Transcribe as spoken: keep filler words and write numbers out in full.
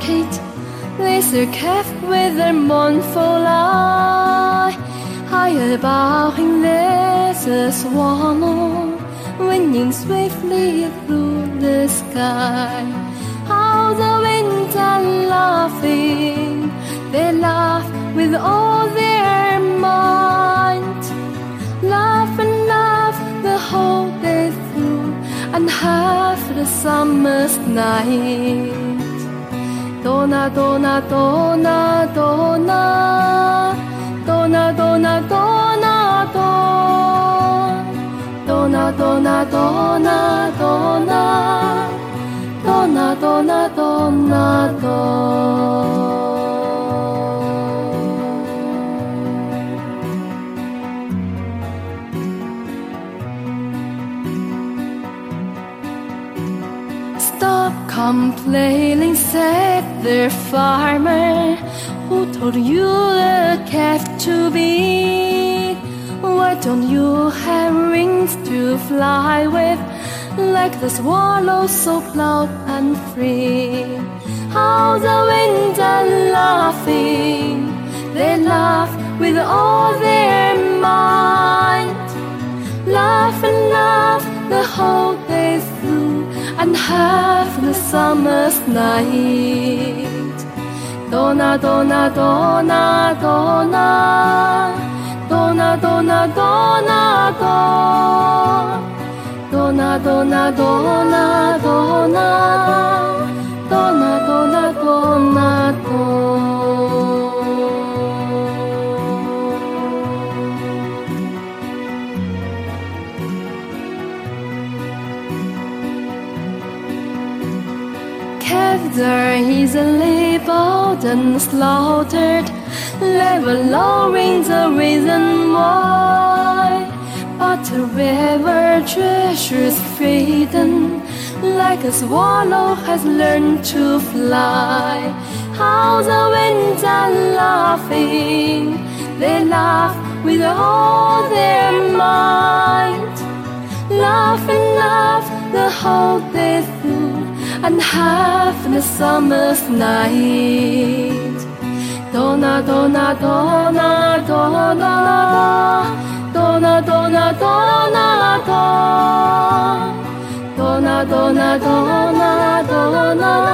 night, laser kept with their mournful eye. High above him there's a swallow, winging swiftly through the sky. How the winds are laughing, they laugh with all their might. Laugh and laugh the whole day through, and half the summer's night. Donna, donna, donna, donna, donna, donna, donna, donna, donna, donna, donna, donna, donna, donna, donna. Stop complaining, said the farmer. Who told you a calf to be? Why don't you have wings to fly with, like the swallow so proud and free? How the winds are laughing, they laugh with all their might. Laugh and laugh the whole day through, and half the summer's night. Donna, donna, donna, donna, donna, donna, donna, donna, donna, donna, donna, donna, donna, donna, donna, donna. Captured, easily bought and slaughtered, never lowering the reason why. But the river treasures freedom, like a swallow has learned to fly. How the winds are laughing, they laugh with all their might. Laugh and laugh the whole day through, and half the summer's night. Donna, donna, donna, donna, donna, donna, donna, donna, donna, donna, donna, donna.